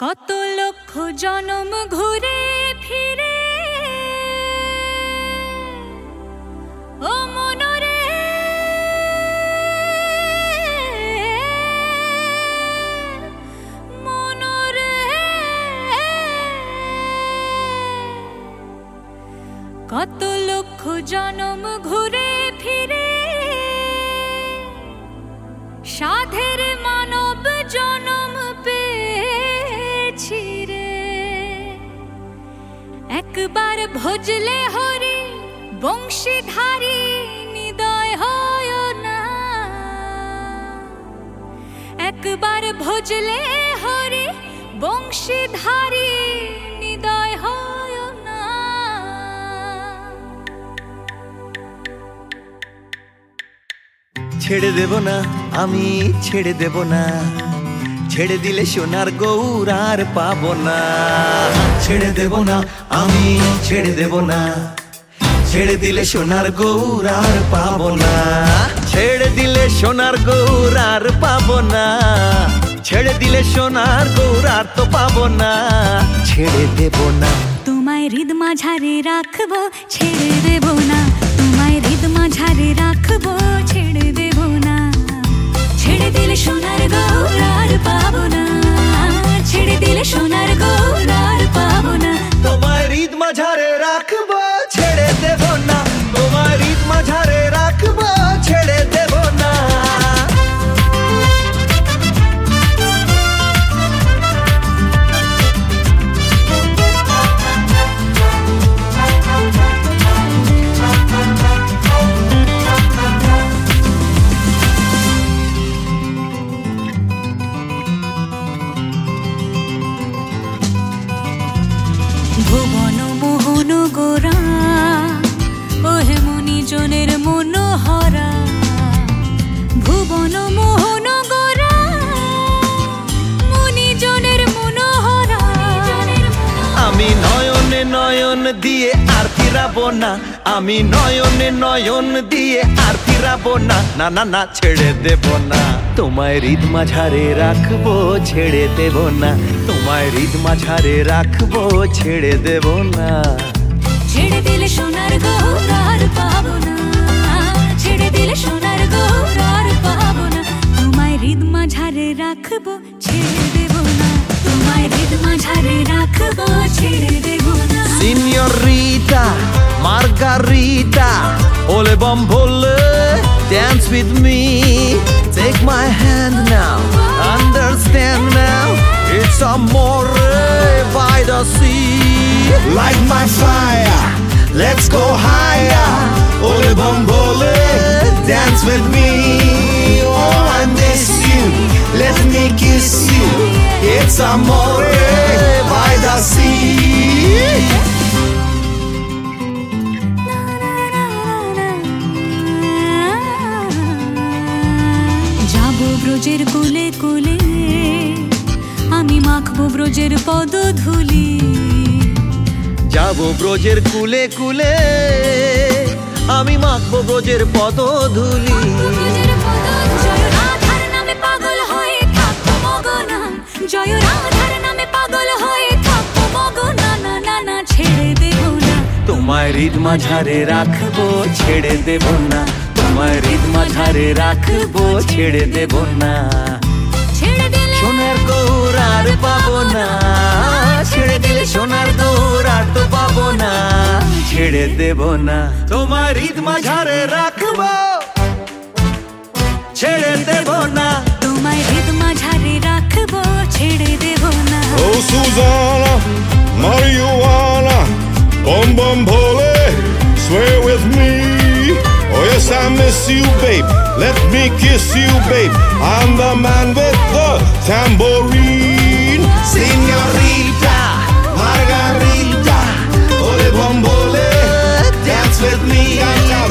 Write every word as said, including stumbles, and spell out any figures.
কত লক্ষ জনম ঘুরে ফিরে ও মনরে মনরে কত লক্ষ জনম ঘুরে ফিরে সাধের মানব জনম পেয়েছি রে। একবার ভজলে হরি বংশীধারী নিদয় হয় না, একবার ভজলে হরি বংশীধারী নিদয় হয় না। ছেড়ে দেব না আমি, ছেড়ে দেব না, ছেড়ে দিলে সোনার গৌর আর পাবো না। ছেড়ে দেব না আমি, ছেড়ে দেব না, ছেড়ে দিলে সোনার গৌর আর পাবো না। ছেড়ে দিলে সোনার গৌর আর পাবো না, ছেড়ে দিলে সোনার গৌর আর তো পাবো না। ছেড়ে দেব না তোমায় হৃদ মাঝারে রাখবো, ছেড়ে দেব না, তোমায় হৃদ মাঝারে রাখবো, ছেড়ে দেব না। ছেড়ে দিলে সোনার গৌর আর পাবো না, ছেড়ে দিলে সোনার গৌর আর পাবো না। তোমায় হৃদ মাঝারে রাখবো, ছেড়ে দেব না, তোমায় হৃদ মাঝারে রাখবো, ছেড়ে দেব না। ভুবন মোহন গোরা ওহে মনিজনের মনোহরা, ভুবন মোহন গোরা মনিজনের মনোহরা। আমি নয়নে নয়ন দিয়ে আর ফিরাবো না, আমি নয়নে নয়ন দিয়ে আর ফিরাবো না। না না না ছেড়ে দেব না, তোমায় হৃদ মাঝারে রাখবো, ছেড়ে দেব না, তোমায় হৃদ মাঝারে রাখবো, ছেড়ে দেব না। ছেড়ে দিলে সোনার গৌর আর পাবো না, ছেড়ে দিলে সোনার গৌর আর পাবো না। তোমায় হৃদ মাঝারে রাখবো, ছেড়ে দেব না, তোমায় হৃদ মাঝারে রাখবো, ছেড়ে দেব না। Signorita, Margarita, ole bambole, dance with me. Take my hand now, understand now. It's amore by the sea. Light my fire, let's go higher. Ole bambole, dance with me. Oh, I miss you, let me kiss you. It's amore by the sea. যাবো ব্রজের কুলে কুলে, আমি মাখবো ব্রজের পদধূলি। যাবো ব্রজের কুলে কুলে, আমি মাখবো ব্রজের পদধূলি। জয় রাধার নামে পাগল হয়ে থাকবো মগনা, জয় রাধার নামে পাগল হয়ে থাকবো মগনা। না না না ছেড়ে দেব না, তোমায় হৃদ মাঝারে রাখবো, ছেড়ে দেব না, তোমায় হৃদ মাঝারে রাখবো, ছেড়ে দেব না। ছেড়ে দিলে সোনার গৌর আর পাবো না, ছেড়ে দিলে সোনার গৌর আর তো পাবো না। ছেড়ে দেব না, তোমার হৃদ মাঝারে রাখবো, ছেড়ে দেব না। তোমায় হৃদ মাঝারে রাখবো, ছেড়ে দেব না। Oh, Susanna, marijuana, bum bum pole, swear with me. Oh yes, I miss you, babe. Let me kiss you, babe. I'm the man with the tambourine. Signorita, Margarita, ole bambole, dance with me.